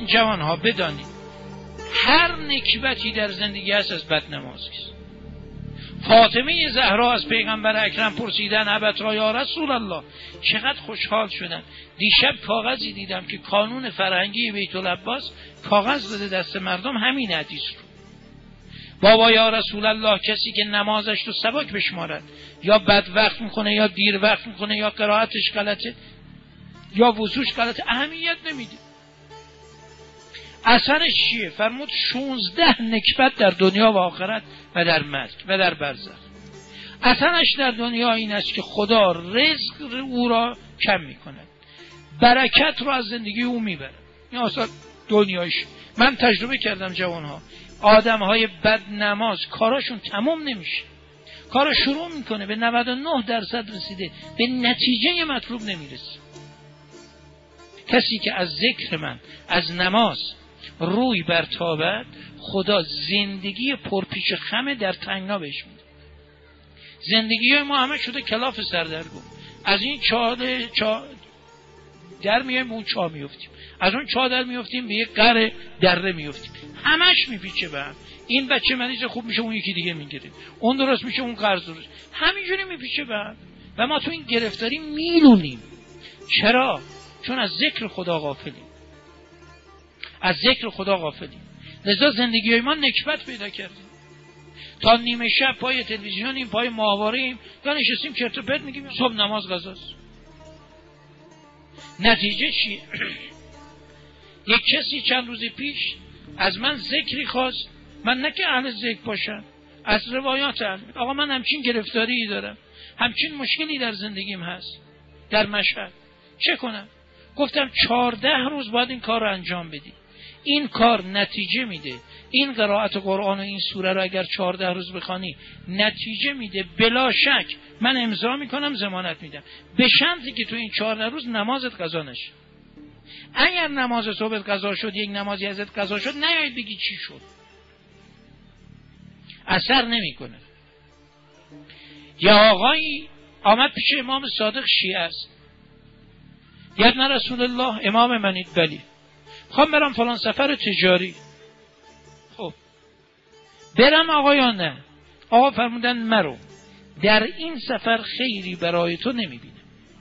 جوانها بدانید هر نکبتی در زندگی هست از بدنمازی است. فاطمه زهرا از پیغمبر اکرم پرسیدن ابتا یا رسول الله، چقدر خوشحال شدن. دیشب کاغذی دیدم که کانون فرهنگی بیت العباس کاغذ داده دست مردم همین حدیث رو. بابا یا رسول الله، کسی که نمازش رو سبک بشمارد، یا بد وقت میکنه یا دیر وقت میکنه یا قرائتش غلطه یا وضوش غلطه، اهمیت نمیده. اثرش چیه؟ فرمود 16 نکبت در دنیا و آخرت و در مرگ و در برزخ. اثرش در دنیا این است که خدا رزق او را کم میکند، برکت رو از زندگی او میبره. این اصلا دنیایش. من تجربه کردم جوانها، آدمهای بد نماز کاراشون تمام نمیشه. کارا شروع میکنه به 99% رسیده، به نتیجه مطلوب نمیرسه. کسی که از ذکر من، از نماز روی برتابد، خدا زندگی پرپیچ خمه در تنگنا بهش میده. زندگی ما همه شده کلاف سردرگم. از این چاه در میایم به اون چاه میفتیم، از اون چاه در میفتیم به یک قره دره میفتیم، همش میپیچه به هم. این بچه مریض خوب میشه، اون یکی دیگه میگیره، اون درست میشه، اون قرض درست، همینجوری میپیچه به هم و ما تو این گرفتاری میلونیم. چرا؟ چون از ذکر خدا غافلیم. از ذکر خدا غافلیم. لذا زندگی ما نکبت پیدا کردیم. تا نیمه شب پای تلویزیونیم، پای ماهواره‌ایم، یا نشستیم چرت و پرت میگیم صبح نماز قضاست. نتیجه چیه؟ یک کسی چند روز پیش از من ذکری خواست، من نه که اهل ذکر باشم، از روایات آقا من همچین گرفتاری دارم، همچین مشکلی در زندگیم هست در مشهد، چه کنم؟ گفتم 14 روز باید این کار رو انجام بدی. این کار نتیجه میده. این قرائت قرآن و این سوره رو اگر 14 روز بخوانی نتیجه میده، بلا شک. من امضا میکنم، ضمانت میدم، به شرطی که تو این 14 روز نمازت قضا نشه. اگر نماز صبح قضا شد، یک نمازی ازت قضا شد، نیایید بگی چی شد، اثر نمیکنه. یا آقایی آمد پیش امام صادق، شیعه است، یادن رسول الله امام منید، بلی خواهم برم فلان سفر تجاری. خب برم آقا یا نه؟ آقا فرمودن مرو، در این سفر خیری برای تو نمیبینم.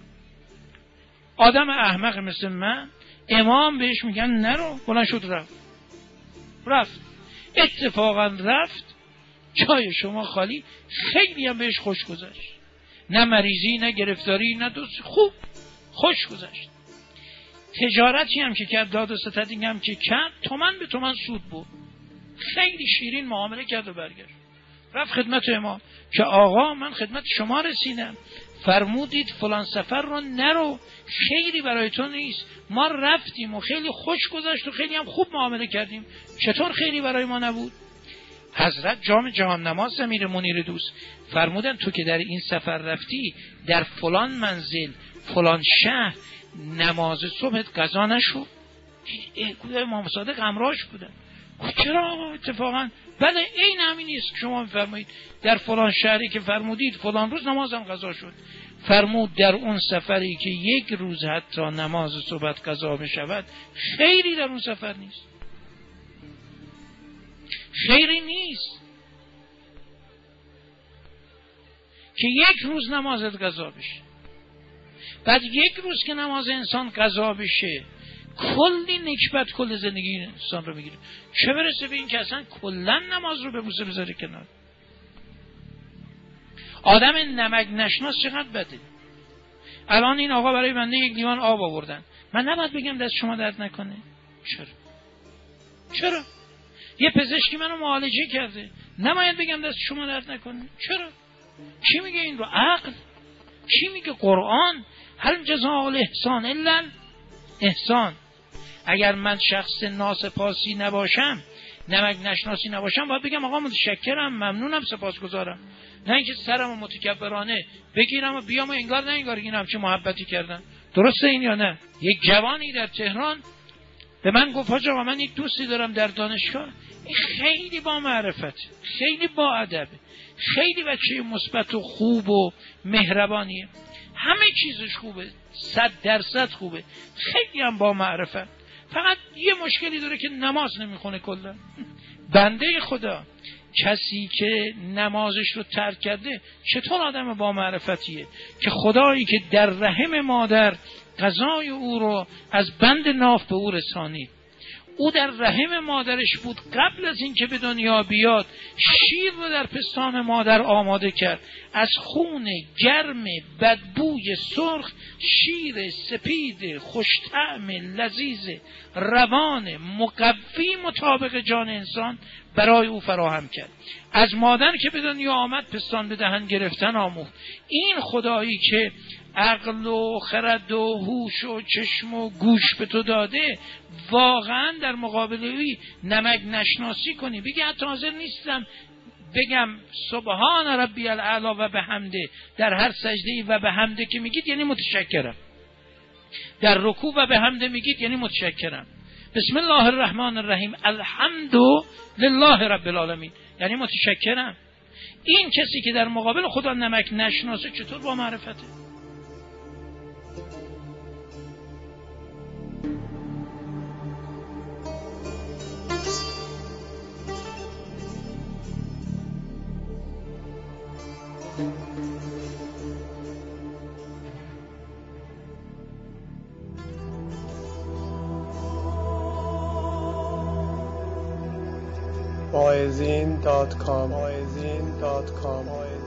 آدم احمق مثل من، امام بهش میگن نرو، بلند شد رفت. اتفاقا رفت، جای شما خالی، خیلی هم بهش خوش گذشت، نه مریضی نه گرفتاری نه دوست، خوب خوش گذشت. تجارتی هم که کرد، داد و ستدی هم که کرد، تومن به تومن سود بود، خیلی شیرین معامله کرد و برگشت. رفت خدمت امام که آقا من خدمت شما رسیدم، فرمودید فلان سفر رو نرو، خیری برای تو نیست. ما رفتیم و خیلی خوش گذشت و خیلی هم خوب معامله کردیم، چطور خیری برای ما نبود؟ حضرت جام جهان نماز امیر منیر دوست فرمودن تو که در این سفر رفتی، در فلان منزل فلان شهر نماز صبحت قضا نشد. امام صادق همراهش بودن. چرا اتفاقا؟ بله این همین نیست که شما میفرمایید در فلان شهری که فرمودید فلان روز نمازم قضا شد. فرمود در اون سفری که یک روز حتی نماز صبح قضا بشود، خیری در اون سفر نیست، خیری نیست که یک روز نمازت قضا بشه. بعد یک روز که نماز انسان قضا بشه، کلی نکبت کل زندگی انسان رو میگیره، چه برسه به این که اصلا کلا نماز رو به بوسه بذاره کنار. آدم نمک نشناس چقدر بده. الان این آقا برای بنده یک لیوان آب آوردن، من نباید بگم دست شما درد نکنه؟ چرا؟ یه پزشکی منو معالجه کرده، نباید بگم دست شما درد نکنه؟ چرا؟ کی میگه این رو؟ عقل. کی میگه؟ قرآن. هل جزاء الاحسان الا احسان. اگر من شخص ناسپاسی نباشم، نمک نشناسی نباشم، باید بگم آقا متشکرم، ممنونم، سپاسگزارم، نه اینکه سرمو متکبرانه بگیرم و بیام و انگار نه انگار این همچه محبتی کردن. درسته این یا نه؟ یک جوانی در تهران به من گفت آقا من یک دوستی دارم در دانشگاه، این خیلی با معرفت، خیلی با ادب، خیلی بچه مثبت و خوب و مهربانیه، همه چیزش خوبه، 100% خوبه، خیلی هم با معرفت. فقط یه مشکلی داره که نماز نمیخونه کلا. بنده خدا کسی که نمازش رو ترک کرده چطور آدم با معرفتیه که خدایی که در رحم مادر غذای او رو از بند ناف به او رسانید، او در رحم مادرش بود، قبل از اینکه به دنیا بیاد شیر رو در پستان مادر آماده کرد، از خون گرم بدبوی سرخ شیر سپید خوشطعم لذیذ روان مقوی مطابق جان انسان برای او فراهم کرد. از مادر که به دنیا آمد پستان به دهن گرفتن آموخت. این خدایی که عقل و خرد و هوش و چشم و گوش به تو داده، واقعا در مقابل اوی نمک نشناسی کنی، بگی حتی حاضر نیستم بگم سبحان ربی الاعلی و بحمده در هر سجده و بحمده که میگید یعنی متشکرم، در رکوع و بحمده میگید یعنی متشکرم، بسم الله الرحمن الرحیم الحمد لله رب العالمین یعنی متشکرم. این کسی که در مقابل خدا نمک نشناسه چطور با معرفته؟ Moazin.com